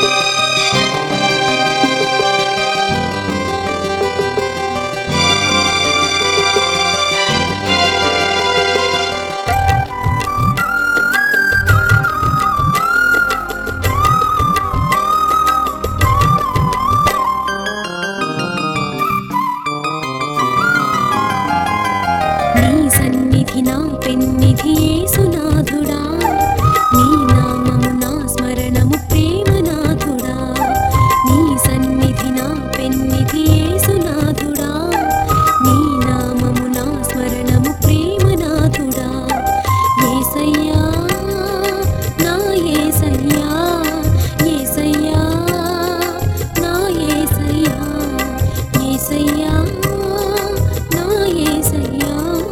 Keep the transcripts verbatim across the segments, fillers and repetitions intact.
నా పెన్నిధి యేసునాథుడా నీ నామము నా స్మరణము ప్రేమనాథుడా నీ సన్నిధి నా పెన్నిధి యేసునాథుడా నీ నామము నా స్మరణము ప్రేమనాథుడా యేసయ్యా నా యేసయ్యా యేసయ్యా నా యేసయ్యా యేసయ్యా నా యేసయ్యా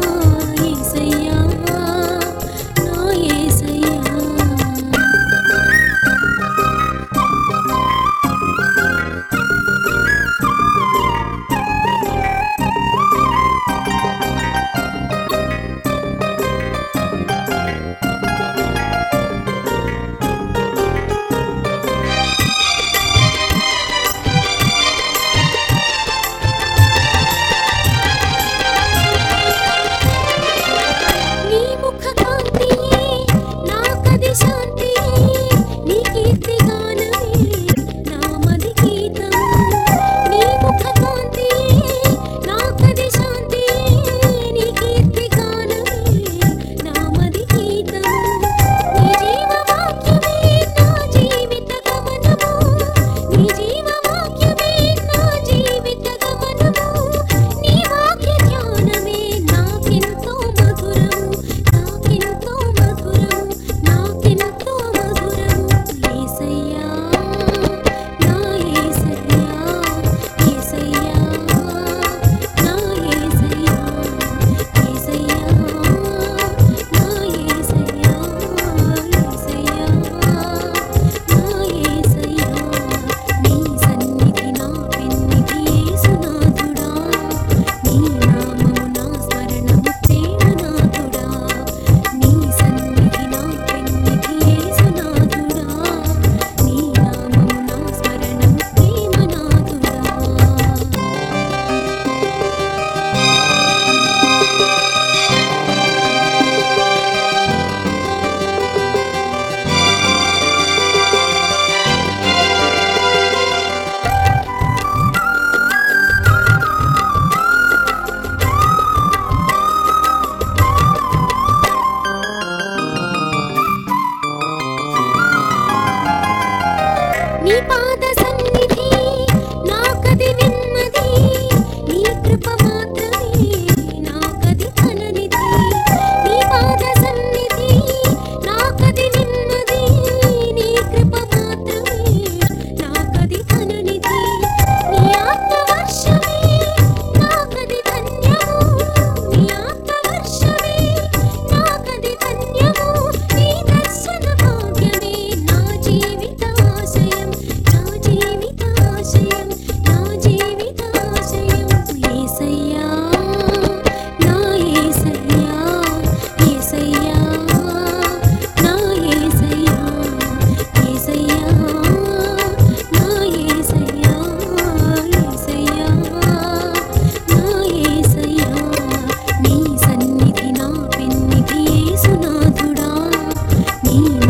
నీ పాద సన్నిధి నాకది నెమ్మది నీ కృప మాత్రమే నాకది ధననిధి నీ పాద సన్నిధి నాకది నెమ్మది నీ కృప మాత్రమే నాకది ధననిధి నీ ఆత్మ వర్షమే నాకది ధన్యము నీ ఆత్మ వర్షమే నాకది ధన్యము నీ దర్శన భాగ్యమే నా జీవిత ఆశయం నా జీవితాశయం నా జీవితాశయం యేసయ్యా నా యేసయ్యా యేసయ్యా నా యేసయ్యా యేసయ్యా నా యేసయ్యా యేసయ్యా నా యేసయ్యా నీ సన్నిధి నా పెన్నిధి యేసునాథుడా నీ